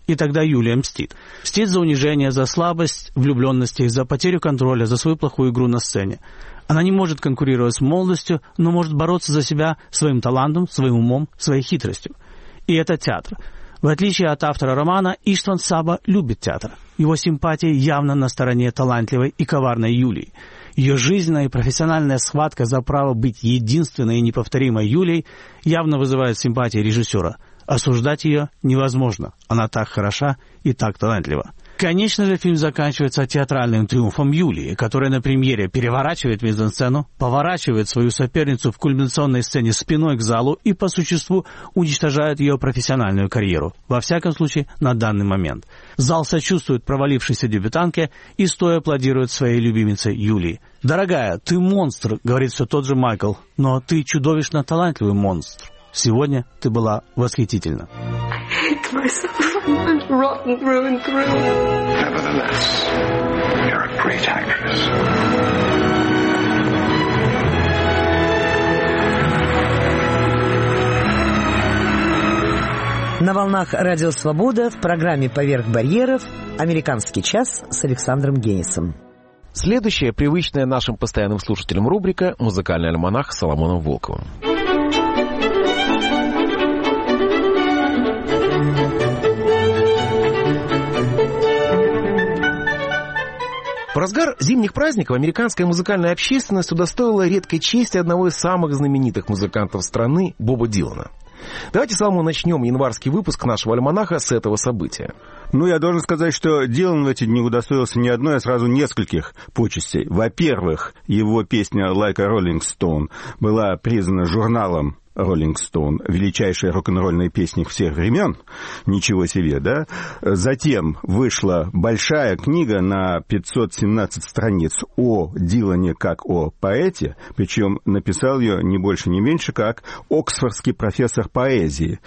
И тогда Юлия мстит. Мстит за унижение, за слабость влюбленности, за потерю контроля, за свою плохую игру на сцене. Она не может конкурировать с молодостью, но может бороться за себя своим талантом, своим умом, своей хитростью. И это театр. В отличие от автора романа, Иштван Саба любит театр. Его симпатии явно на стороне талантливой и коварной Юлии. Ее жизненная и профессиональная схватка за право быть единственной и неповторимой Юлией явно вызывает симпатии режиссера. Осуждать ее невозможно. Она так хороша и так талантлива. Конечно же, фильм заканчивается театральным триумфом Юлии, которая на премьере переворачивает мизансцену, поворачивает свою соперницу в кульминационной сцене спиной к залу и, по существу, уничтожает ее профессиональную карьеру. Во всяком случае, на данный момент. Зал сочувствует провалившейся дебютантке и стоя аплодирует своей любимице Юлии. «Дорогая, ты монстр», — говорит все тот же Майкл, «но ты чудовищно талантливый монстр. Сегодня ты была восхитительна». I'm rotten through and through. Nevertheless, you're a great actress. На волнах Радио Свобода в программе «Поверх барьеров» «Американский час» с Александром Генисом. Следующая, привычная нашим постоянным слушателям рубрика «Музыкальный альманах» с Соломоном Волковым. В разгар зимних праздников американская музыкальная общественность удостоила редкой чести одного из самых знаменитых музыкантов страны Боба Дилана. Давайте, Соломон, начнем январский выпуск нашего альманаха с этого события. Ну, я должен сказать, что Дилан в эти дни удостоился не одной, а сразу нескольких почестей. Во-первых, его песня «Like a Rolling Stone» была признана журналом Rolling Stone величайшая рок-н-ролльная песня всех времен. Ничего себе, да? Затем вышла большая книга на 517 страниц о Дилане как о поэте, причем написал ее не больше, не меньше, как оксфордский профессор поэзии.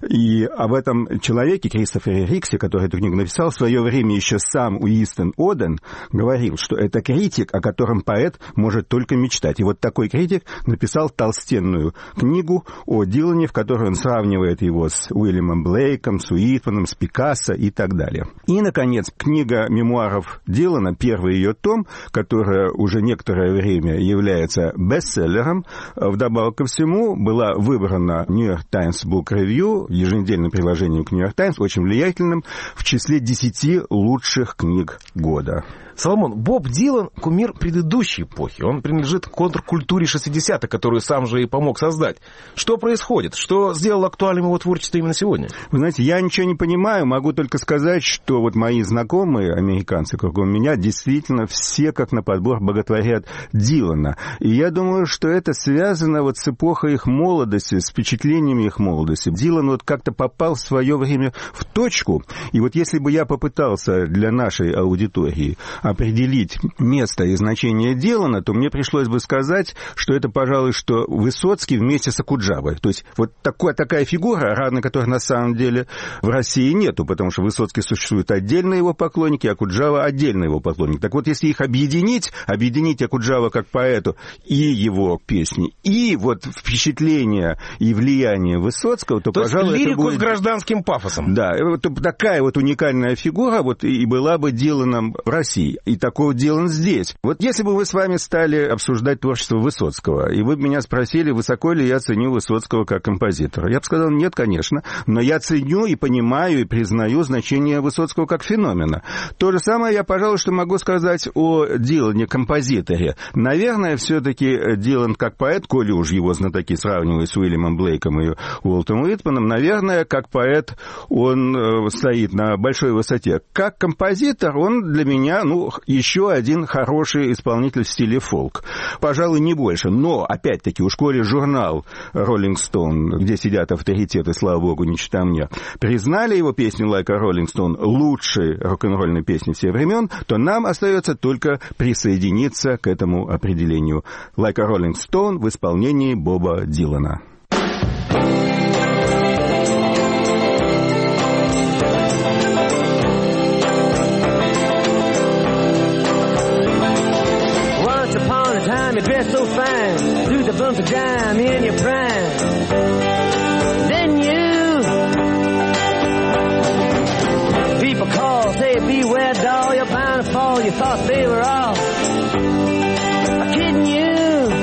И об этом человеке, Кристофере Риксе, который эту книгу написал, в свое время еще сам Уистон Оден говорил, что это критик, о котором поэт может только мечтать. И вот такой критик написал толстенную книгу о Дилане, в которой он сравнивает его с Уильямом Блейком, с Уитманом, с Пикассо и так далее. И, наконец, книга мемуаров Дилана, первый ее том, которая уже некоторое время является бестселлером, вдобавок ко всему была выбрана New York Times Book Review, еженедельным приложением к New York Times, очень влиятельным, в числе 10 лучших книг года. Соломон, Боб Дилан – кумир предыдущей эпохи. Он принадлежит к контркультуре 60-х, которую сам же и помог создать. Что происходит? Что сделало актуальным его творчество именно сегодня? Вы знаете, я ничего не понимаю. Могу только сказать, что вот мои знакомые американцы кругом меня действительно все как на подбор боготворят Дилана. И я думаю, что это связано вот с эпохой их молодости, с впечатлениями их молодости. Дилан вот как-то попал в свое время в точку. И вот если бы я попытался для нашей аудитории определить место и значение Дилана, то мне пришлось бы сказать, что это, пожалуй, что Высоцкий вместе с Окуджавой. То есть вот такая фигура, равной которой на самом деле в России нету, потому что Высоцкий существует отдельно его поклонники, а Окуджава отдельно его поклонник. Так вот, если их объединить Окуджава как поэту и его песни, и вот впечатление и влияние Высоцкого, то пожалуй, лирику это будет... с гражданским пафосом. Да, вот такая вот уникальная фигура вот и была бы Диланом в России. И такого Дилан здесь. Вот если бы мы с вами стали обсуждать творчество Высоцкого, и вы меня спросили, высоко ли я ценю Высоцкого как композитора, я бы сказал, нет, конечно, но я ценю и понимаю, и признаю значение Высоцкого как феномена. То же самое я, пожалуй, что могу сказать о Дилане, композиторе. Наверное, все-таки Дилан как поэт, коли уж его знатоки сравнивают с Уильямом Блейком и Уолтом Уитманом, наверное, как поэт он стоит на большой высоте. Как композитор он для меня, еще один хороший исполнитель в стиле фолк. Пожалуй, не больше. Но, опять-таки, уж коли журнал Rolling Stone, где сидят авторитеты, слава богу, не чита мне, признали его песню Like a Rolling Stone лучшей рок-н-ролльной песней всех времен, то нам остается только присоединиться к этому определению. Like a Rolling Stone в исполнении Боба Дилана. You dress so fine, through the bumps of dime in your prime. Then you say, beware, doll, you're bound to fall. You thought they were all kidding you.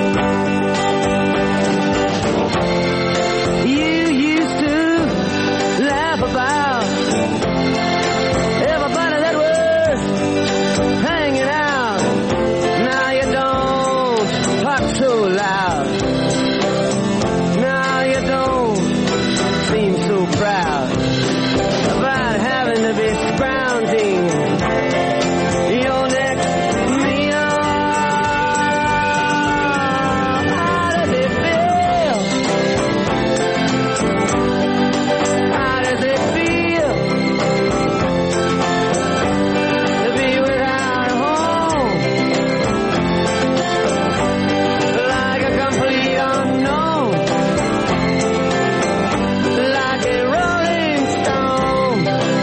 You used to laugh about everybody that was hanging out. Now you don't talk so loud. Now you don't seem so proud about having to be scrounging your next meal. How does it feel? How does it feel to be without a home? Like a complete unknown, like a rolling stone.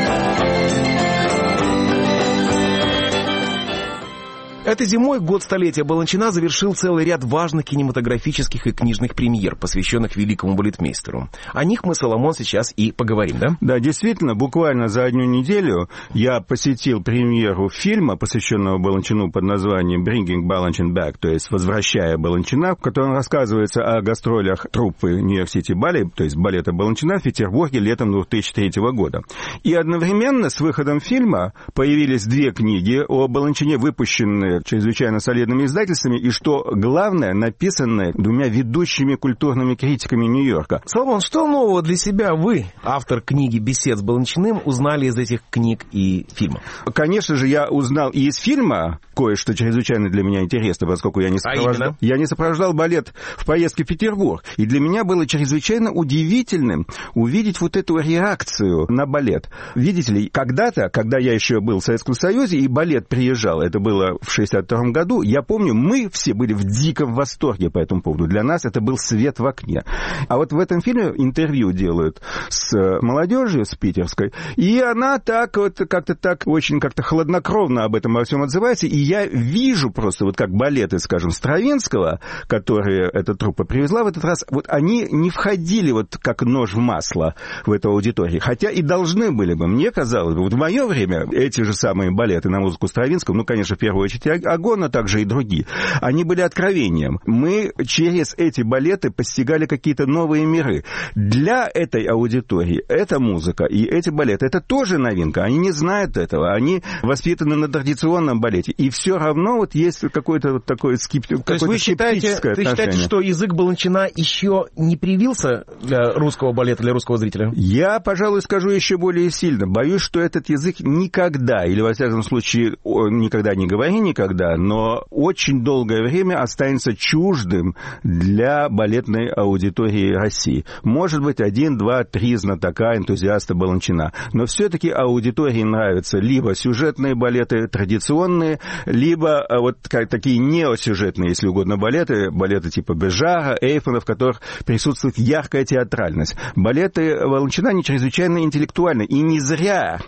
Этой зимой, год столетия Баланчина, завершил целый ряд важных кинематографических и книжных премьер, посвященных великому балетмейстеру. О них мы, Соломон, сейчас и поговорим, да? Да, действительно, буквально за одну неделю я посетил премьеру фильма, посвященного Баланчину под названием «Bringing Balanchine Back», то есть «Возвращая Баланчина», в котором рассказывается о гастролях труппы Нью-Йорк-Сити Балет, то есть балета Баланчина в Петербурге летом 2003 года. И одновременно с выходом фильма появились две книги о Баланчине, выпущенные чрезвычайно солидными издательствами, и, что главное, написанные двумя ведущими культурными критиками Нью-Йорка. Соломон, что нового для себя вы, автор книги «Бесед с Баланчиным», узнали из этих книг и фильмов? Конечно же, я узнал и из фильма кое-что чрезвычайно для меня интересно, поскольку я не сопровождал балет в поездке в Петербург. И для меня было чрезвычайно удивительным увидеть вот эту реакцию на балет. Видите ли, когда-то, когда я еще был в Советском Союзе, и балет приезжал, это было в 1962 году, я помню, мы все были в диком восторге по этому поводу. Для нас это был свет в окне. А вот в этом фильме интервью делают с молодежью, с питерской, и она так вот как-то так очень как-то хладнокровно об этом во всем отзывается, и я вижу просто вот как балеты, скажем, Стравинского, которые эта труппа привезла в этот раз, вот они не входили вот как нож в масло в эту аудиторию, хотя и должны были бы. Мне казалось бы, вот в мое время эти же самые балеты на музыку Стравинского, ну, конечно, в первую очередь Агон, а также и другие, они были откровением. Мы через эти балеты постигали какие-то новые миры. Для этой аудитории эта музыка и эти балеты, это тоже новинка. Они не знают этого. Они воспитаны на традиционном балете. И все равно вот есть какое-то вот такое скептическое отношение. То есть вы считаете, что язык Баланчина еще не привился для русского балета, для русского зрителя? Я, пожалуй, скажу еще более сильно. Боюсь, что этот язык никогда, или, во всяком случае, никогда не говори никогда, но очень долгое время останется чуждым для балетной аудитории России. Может быть, 1, 2, 3 знатока, энтузиаста Баланчина. Но все-таки аудитории нравятся либо сюжетные балеты традиционные, либо вот такие неосюжетные, если угодно, балеты типа Бежара, Эйфона, в которых присутствует яркая театральность. Балеты Баланчина, они чрезвычайно интеллектуальны. И не зря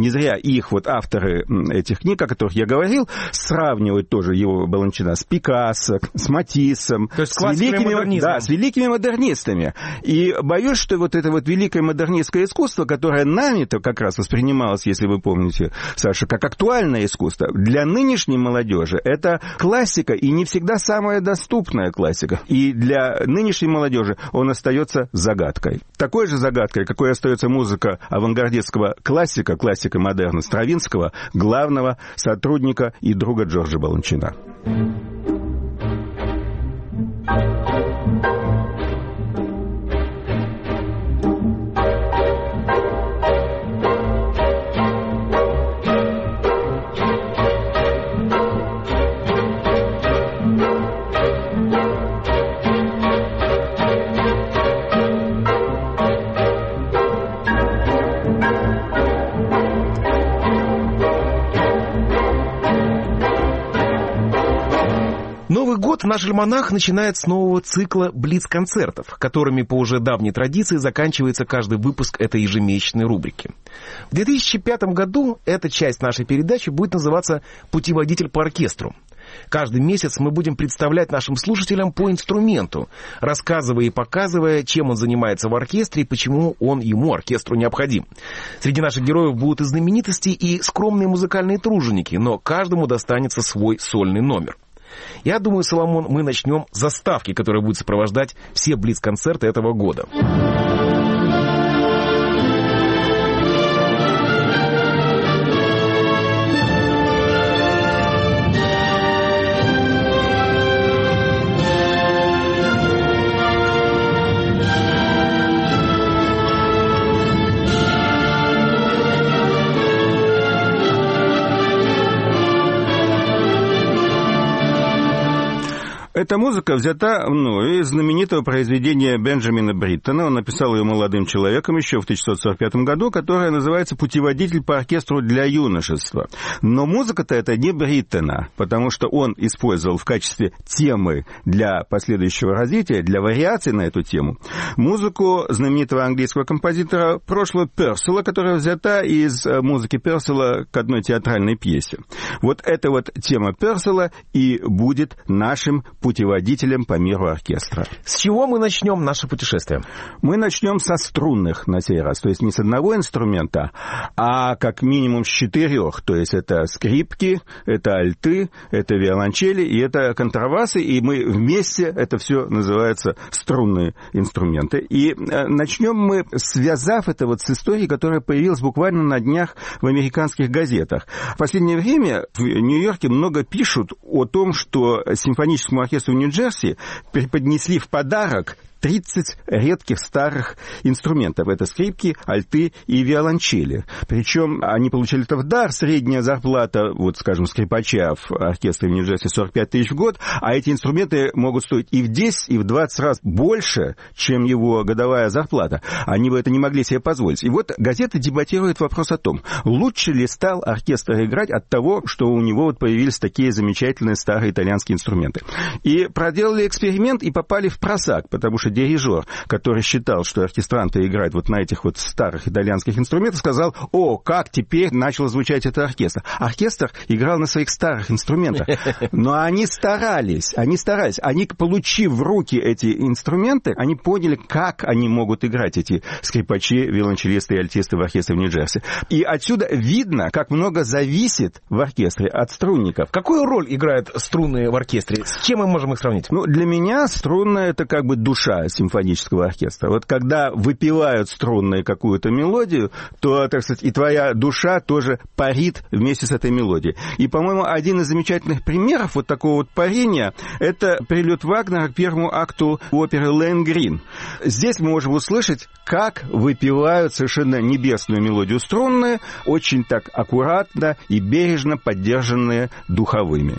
их вот авторы этих книг, о которых я говорил, сравнивают тоже его Баланчина с Пикассо, с Матиссом, с великими модернистами. И боюсь, что вот это вот великое модернистское искусство, которое нами-то как раз воспринималось, если вы помните, Саша, как актуальное искусство, для нынешней молодежи это классика, и не всегда самая доступная классика. И для нынешней молодежи он остается загадкой. Такой же загадкой, какой остается музыка авангардистского классика модерна Стравинского, главного сотрудника и друга Джорджа Баланчина. Новый год наш альманах начинает с нового цикла блиц-концертов, которыми по уже давней традиции заканчивается каждый выпуск этой ежемесячной рубрики. В 2005 году эта часть нашей передачи будет называться «Путеводитель по оркестру». Каждый месяц мы будем представлять нашим слушателям по инструменту, рассказывая и показывая, чем он занимается в оркестре и почему он ему, оркестру, необходим. Среди наших героев будут и знаменитости, и скромные музыкальные труженики, но каждому достанется свой сольный номер. Я думаю, Соломон, мы начнем с заставки, которая будет сопровождать все блиц-концерты этого года. Эта музыка взята из знаменитого произведения Бенджамина Бриттона. Он написал ее молодым человеком еще в 1645 году, которое называется «Путеводитель по оркестру для юношества». Но музыка-то это не Бриттона, потому что он использовал в качестве темы для последующего развития, для вариаций на эту тему, музыку знаменитого английского композитора прошлого Персела, которая взята из музыки Персела к одной театральной пьесе. Вот эта вот тема Персела и будет нашим путеводителем по миру оркестра. С чего мы начнем наше путешествие? Мы начнем со струнных на сей раз. То есть не с одного инструмента, а как минимум с 4. То есть это скрипки, это альты, это виолончели и это контрабасы. И мы вместе, это все называется струнные инструменты. И начнем мы, связав это вот с историей, которая появилась буквально на днях в американских газетах. В последнее время в Нью-Йорке много пишут о том, что симфоническому оркестру в Нью-Джерси преподнесли в подарок 30 редких старых инструментов. Это скрипки, альты и виолончели. Причем они получили это в дар. Средняя зарплата, вот, скажем, скрипача в оркестре в Нью-Джерси 45 тысяч в год, а эти инструменты могут стоить и в 10, и в 20 раз больше, чем его годовая зарплата. Они бы это не могли себе позволить. И вот газеты дебатируют вопрос о том, лучше ли стал оркестр играть от того, что у него вот появились такие замечательные старые итальянские инструменты. И проделали эксперимент и попали в просак, потому что дирижер, который считал, что оркестранты играют вот на этих вот старых итальянских инструментах, сказал: о, как теперь начал звучать этот оркестр. Оркестр играл на своих старых инструментах. Но они старались. Они, получив в руки эти инструменты, они поняли, как они могут играть, эти скрипачи, виолончелисты и альтисты в оркестре в Нью-Джерси. И отсюда видно, как много зависит в оркестре от струнников. Какую роль играют струнные в оркестре? С чем мы можем их сравнить? Для меня струнная — это как бы душа симфонического оркестра. Вот когда выпевают струнные какую-то мелодию, то, так сказать, и твоя душа тоже парит вместе с этой мелодией. И, по-моему, один из замечательных примеров вот такого вот парения — это прелюд Вагнера к первому акту оперы «Лоэнгрин». Здесь мы можем услышать, как выпевают совершенно небесную мелодию струнные, очень так аккуратно и бережно поддержанные духовыми.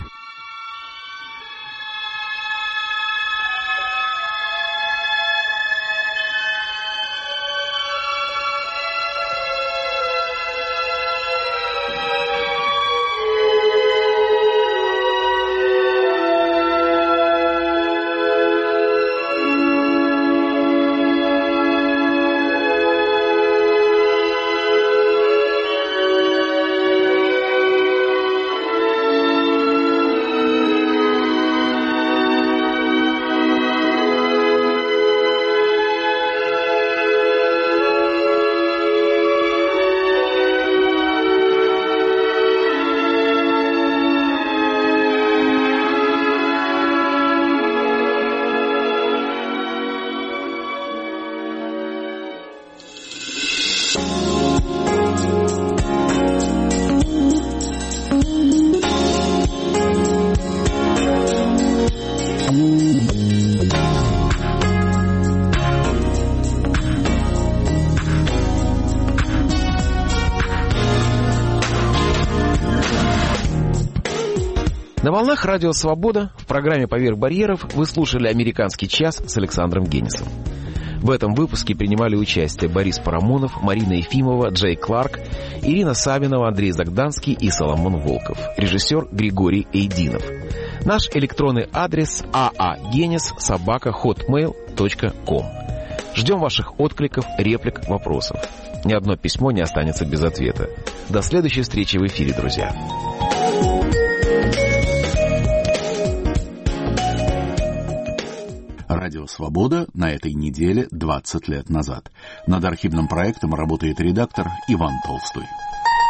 На волнах Радио Свобода в программе «Поверх барьеров» вы слушали «Американский час» с Александром Генисом. В этом выпуске принимали участие Борис Парамонов, Марина Ефимова, Джей Кларк, Ирина Савинова, Андрей Загданский и Соломон Волков. Режиссер Григорий Эйдинов. Наш электронный адрес aagenis@hotmail.com. Ждем ваших откликов, реплик, вопросов. Ни одно письмо не останется без ответа. До следующей встречи в эфире, друзья. Радио «Свобода» на этой неделе 20 лет назад. Над архивным проектом работает редактор Иван Толстой.